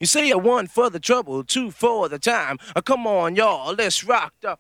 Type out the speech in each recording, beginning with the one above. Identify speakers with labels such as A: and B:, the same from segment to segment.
A: You say a one for the trouble, two for the time. Come on, y'all, let's rock the.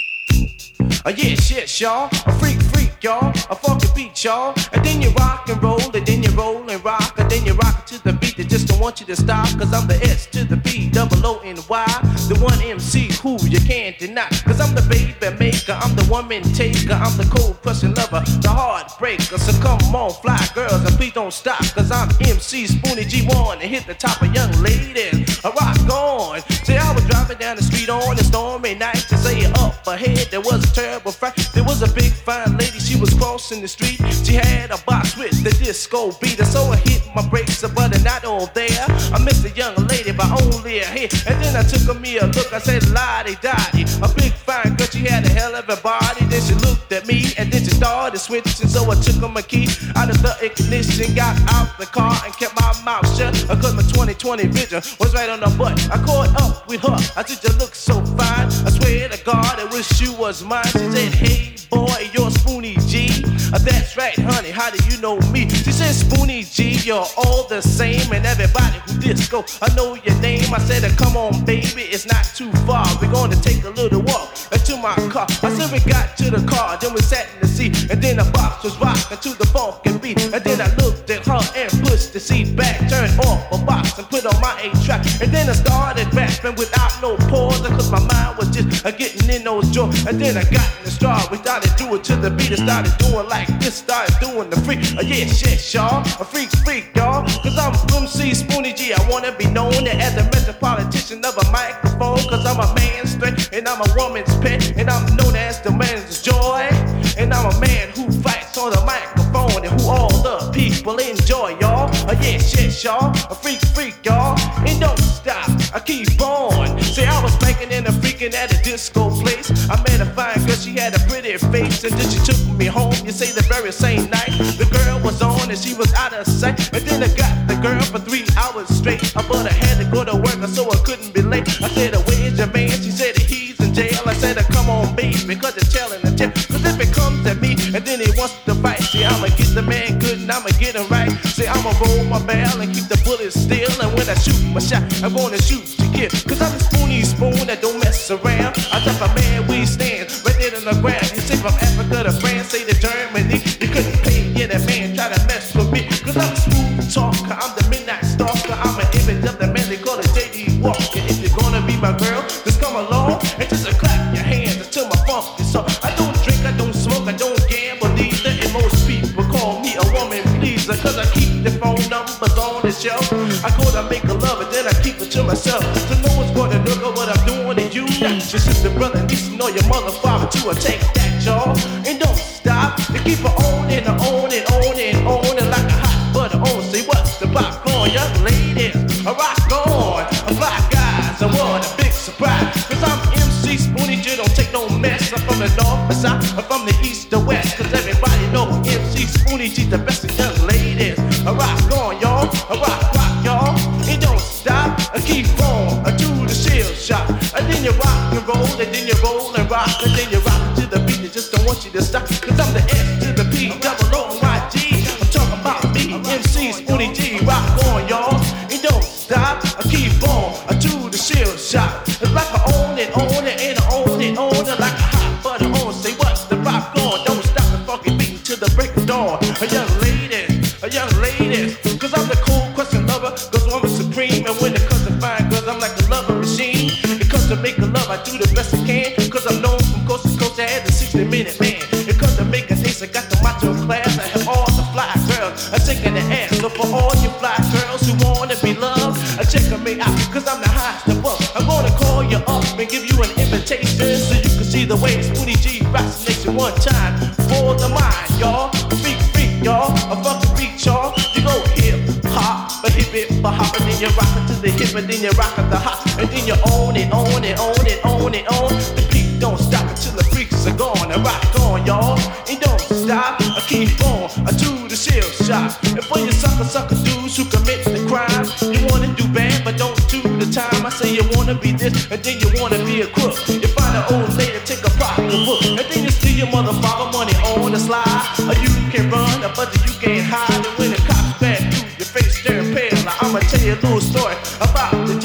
A: Yes, yes, y'all. A freak, freak, y'all. A funky beat, y'all. And then you rock and roll, and then you roll and rock, and then you rock to the beat. They just don't want you to stop, cause I'm the S to the B, double O N Y. The one MC who you can't deny. Cause I'm the baby maker, I'm the woman taker, I'm the cold crushing lover, the heartbreaker. So come on, fly girls, and please don't stop, cause I'm MC Spoonie G1 and hit the top of young ladies. I rock on. Say I was driving down the street on a stormy night. To say up ahead there was a terrible fight. There was a big fine lady, she was crossing the street. She had a box with the disco beat. So I hit my brakes, but not all there. I missed the young lady by only a hit. And then I took me a look, I said la-di-da-di. A big fine girl, she had a hell of a body. Then she looked at me and then she started switching. So I took my key out of the ignition, got out the car and kept my mouth shut. Cause my 20/20 vision was right on the butt. I caught up with her, I said you look so fine. I swear to God I wish you was mine. She said, hey boy, you're Spoonie G. That's right honey, how do you know me? She said, Spoonie G, you're all the same. And everybody who disco, I know your name. I said, come on baby, it's not too far. We're gonna take a little walk to my car. I said we got to the car, then we sat in the seat. And then the box was rocking to the funky beat. And then I looked at her and pushed the seat back, turned off a box and put on my 8-track. And then I started rapping without no pause, cause my mind was just getting in those joints. And then I got in the straw, we started doing to the beat. I started doing like this, started doing the freak. Yes, yes, y'all, a freak, freak, y'all. Cause I'm MC Spoonie G, I wanna be known as a metropolitan of a microphone. Cause I'm a man's strength, and I'm a woman's pet, and I'm known as the man's joy. And I'm a man who fights on the microphone, and who all the people enjoy, y'all. Yes, yes, y'all, a freak, freak, y'all. And don't stop, I keep on. Say I was spanking and a freaking at a disco place. I met a fine girl, she had a pretty face, and then she took me home. You say the very same night, the girl was on and she was out of sight. And then I got the girl for 3 hours straight. But I had to go to work, so I couldn't be late. I said, where's your man? She said he's in jail. I said, come on, baby, cause it's telling the tale. Cause if it comes at me and then he wants to fight, see, I'ma get the man good and I'ma get him right. Say, I'ma roll my barrel and keep the bullets still. And when I shoot my shot, I'm gonna shoot to kill. Cause I'm a Spoonie Spoon that don't mess around. I tell a man we stand right there on the ground. You say from Africa to France, say to Germany. You couldn't pay, yeah, that man try to mess with me. Cause I'm a smooth talker, I'm the midnight stalker. I'm an image of the man, they call it J.D. Walker. If you're gonna be my girl, just come along and just clap your hands until my funk is up. I don't drink, I don't smoke, I don't gamble either. And most people call me a woman pleaser, cause I keep the phone numbers on the shelf. I go to make a love and then I keep it to myself. So no one's gonna look at what I'm doing to you. Not your sister, brother, niece, nor your mother, father to take that, y'all. And don't stop, they keep it on and on and on and on and like a hot butter on. Say what's the popcorn, young ladies? I rock on, I fly guys, and what a big surprise. Cause I'm MC Spoonie G, don't take no mess. I'm from the north, the south, I'm from the east, the west. Cause everybody know MC Spoonie G, the best of young ladies. I rock on, y'all, I rock, y'all. It don't stop, I keep on, I do the shield shot. And then you rock and roll, and then you roll and rock, and then you rock to the beat. They just don't want you to stop. Cause I'm the S to the P, double O Y G. I'm talking about me, MC Spoonie G. Rock on, y'all. It don't stop, I keep on, I do the shield shot. It's like I own it, and I own it, like a hot butter on. Say what's the popcorn? Don't stop the funky beat till the break of dawn. A young lady, cause I'm the cool question lover, cause I'm a supreme. And when it comes to fine girls, I'm like a lover machine. It comes to making love, I do the best I can, cause I'm known from coast to coast, I had the 60-minute man. It comes to making taste, I got the macho class, I have all the fly girls, I'm taking the ass. So for all you fly girls who wanna be loved, I check me out, cause I'm the highest above. I'm gonna call you up and give you an invitation, so you can see the way Spoonie G rocks the nation one time for the mind, y'all. Freak, freak, y'all, a fucking beat, y'all. You go hip hop, but hip it for hop, and then you rock it to the hip, and then you rock it the hop, and then you own it. The beat don't stop until the freaks are gone. I rock on, y'all. It don't stop, I keep on, I do the shield shot. And for you sucker dudes who commit the crime, you wanna do bad but don't do the time. I say you wanna be this, and then you wanna be a crook. You find an old lady, take a pocketbook, and then you steal your mother father money on the slide. Or you can run, but you can't hide. And when the cops back through your face, staring pale, I'ma tell you a little story about the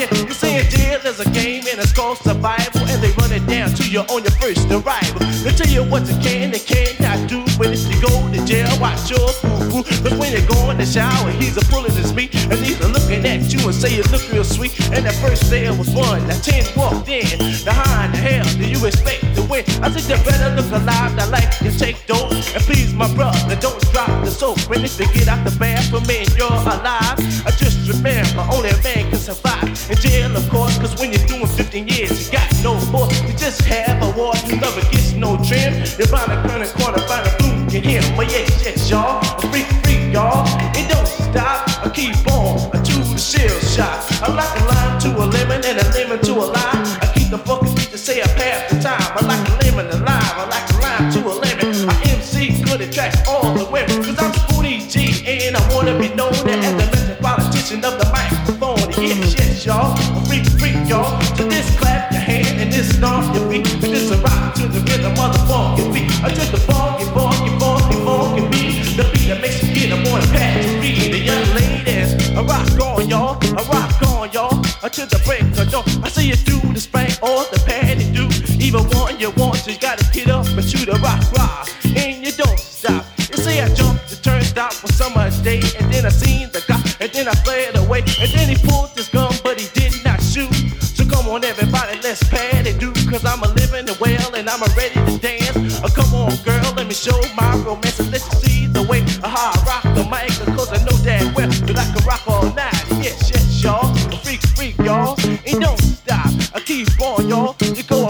A: for survival, and they run it down to you on your first arrival. They tell you what you can and cannot do, but if you go to jail, watch your boo-boo. But when you go in the shower, he's a pulling his meat, and he's a looking at you and say you look real sweet. And that first day was 1, now 10 walked in. Now how in the hell do you expect to win? I think you better look alive, I like you take dope. And please my brother, don't drop the soap. When if you get out the bathroom and you're alive, I just remember only a man can survive in jail, of course, cause when you're doing 15 years, you got no force. You just have a war, you never gets no trim. You're bound to turn a corner, find a blue in him. But yes, y'all, a freak, y'all. It don't stop, I keep on to the shell shot. I like a lime to a lemon and a lemon to a lime. I keep the fucking beat to say I pass the time. I like a lemon to lime, I like a lime to a lemon. I MC good at tracks all the women, cause I'm Spoonie G and I wanna be known as the legend politician of the microphone. Yes, y'all, a freak, y'all. So this clap your hand and this stomp your feet, and this a rock to the rhythm of the funky beat. I just the funky beat, the beat that makes you get a boy patch. Read the young ladies, I rock on y'all, until the break of dawn. I see you do the spank or the paddy do. Even one you want, so you gotta get up and shoot a rock, and you don't stop. You see I jumped the turnstile for summer's day, and then I seen the guy, and then I fled away, and then he pulled his gun, but he did not shoot. So come on everybody, let's pad it, dude, cause I'm a living well and I'm a ready to dance. Come on girl, let me show my romance and let you see the way how I rock the mic, cause I know that well that I can rock all night. Yes, y'all, a freak, y'all, and don't stop. I keep on, y'all. You go